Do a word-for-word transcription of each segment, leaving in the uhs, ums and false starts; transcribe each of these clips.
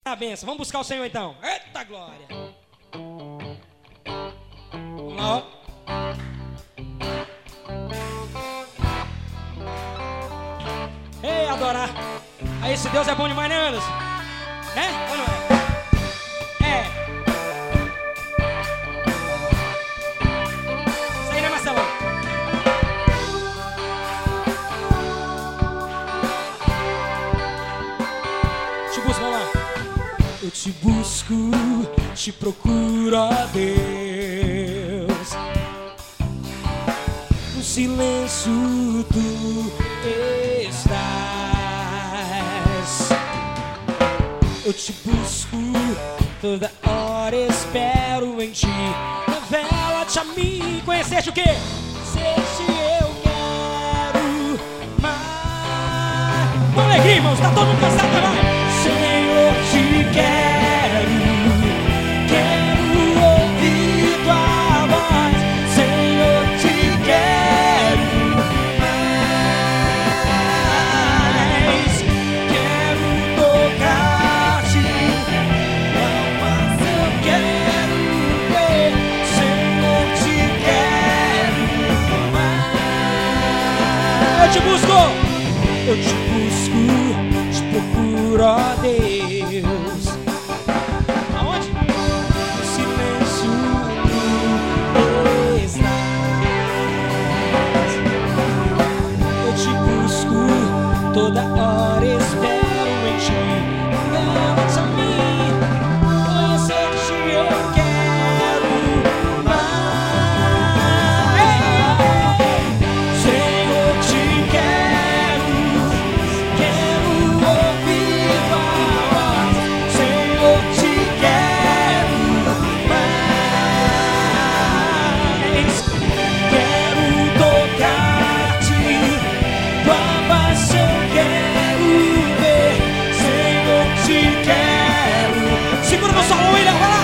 A benção. Vamos buscar o Senhor então. Eita glória. Vamos lá, ó. Ei, adorar. Aí esse Deus é bom demais, né, Anderson? É? Ou não é? É. Isso aí, né, Marcelão? Te busco, vamos lá. Eu te busco, te procuro, ó Deus. No silêncio tu estás. Eu te busco, toda hora espero em ti. Revela-te a mim, conhecer-te o quê? Conhecer-te eu quero mais. Com alegria, irmãos, tá todo mundo cansado, vai. Senhor, te quero, quero ouvir tua voz. Senhor, te quero mais. Quero tocar-te, mas eu quero ver. Senhor, te quero mais. Eu te busco, eu te busco, te procuro, ó Deus. Aonde? No silêncio tu estás. Eu te busco, toda hora espero em ti. Leva-te a mim, conhecer-te eu quero mais. Senhor, te quero, quero ouvir tua voz. Senhor, te quero mais. Quero tocar-te, tua face eu quero ver. Senhor, te quero. Segura no solo, William, vai lá.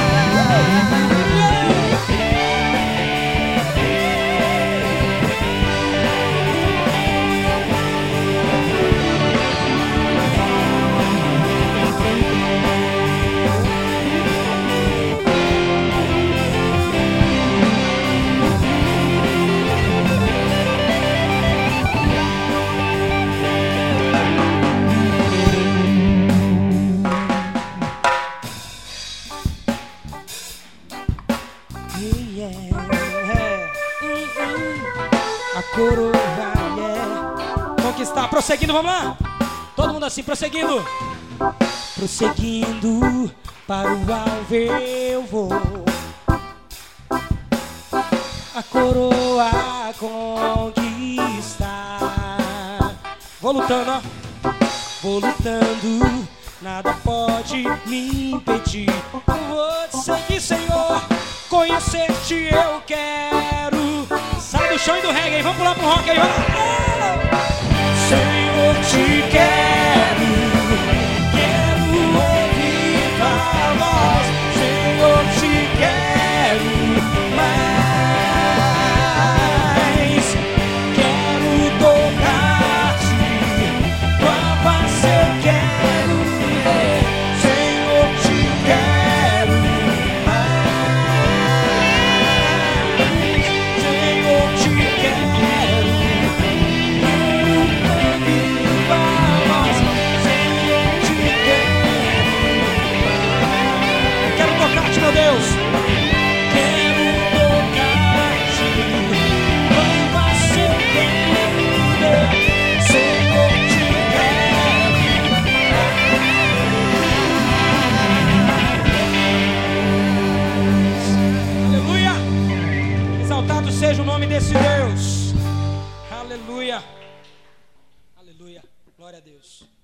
A coroa é conquistar, prosseguindo, vamos lá. Todo mundo assim, prosseguindo. Prosseguindo para o alvo eu vou. A coroa conquistar. Vou lutando, ó. Vou lutando, nada pode me impedir. Vou te seguir, Senhor, conhecer-te eu quero. Sai do chão e do reggae, vamos pular pro rock aí, vamos. Senhor, te quero, quero ouvir tua voz. Senhor, te quero mais. Quero tocar-te, tua face eu quero ver. Senhor, te quero mais. Senhor, te quero, quero ouvir tua voz. Senhor, te quero. Quero tocar-te, meu Deus. Quero tocar-te, tua face eu quero ver. Senhor, te quero. Aleluia! Exaltado seja o nome desse Deus. Aleluia! Aleluia! Glória a Deus.